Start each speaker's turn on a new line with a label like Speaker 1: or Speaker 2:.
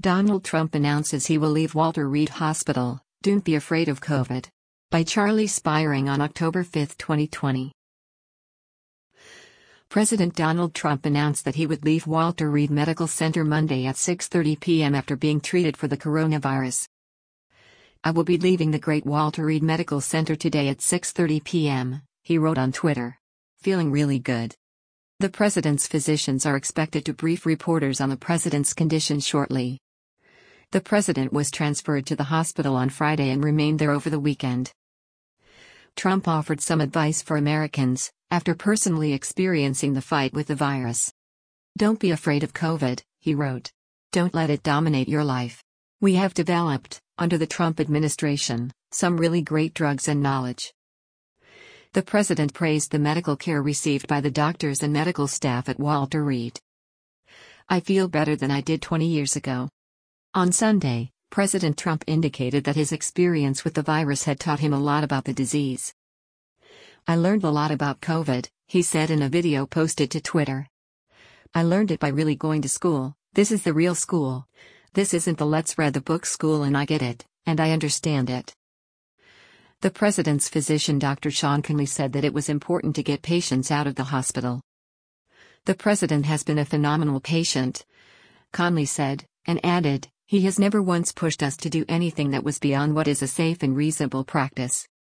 Speaker 1: Donald Trump announces he will leave Walter Reed Hospital, Don't Be Afraid of COVID. By Charlie Spiring on October 5, 2020. President Donald Trump announced that he would leave Walter Reed Medical Center Monday at 6:30 p.m. after being treated for the coronavirus. "I will be leaving the great Walter Reed Medical Center today at 6:30 p.m., he wrote on Twitter. "Feeling really good." The president's physicians are expected to brief reporters on the president's condition shortly. The president was transferred to the hospital on Friday and remained there over the weekend. Trump offered some advice for Americans, after personally experiencing the fight with the virus. "Don't be afraid of COVID," he wrote. "Don't let it dominate your life. We have developed, under the Trump administration, some really great drugs and knowledge." The president praised the medical care received by the doctors and medical staff at Walter Reed. "I feel better than I did 20 years ago." On Sunday, President Trump indicated that his experience with the virus had taught him a lot about the disease. "I learned a lot about COVID," he said in a video posted to Twitter. "I learned it by really going to school. This is the real school. This isn't the let's read the book school, and I get it, and I understand it." The president's physician Dr. Sean Conley said that it was important to get patients out of the hospital. "The president has been a phenomenal patient," Conley said, and added, "He has never once pushed us to do anything that was beyond what is a safe and reasonable practice."